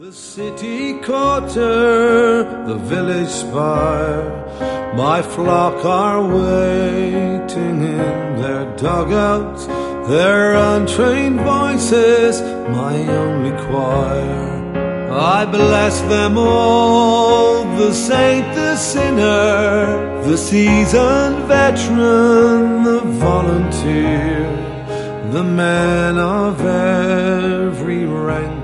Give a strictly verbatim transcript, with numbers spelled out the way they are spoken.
The city quarter, the village spire, my flock are waiting in their dugouts, their untrained voices, my only choir. I bless them all, the saint, the sinner, the seasoned veteran, the volunteer, the man of every rank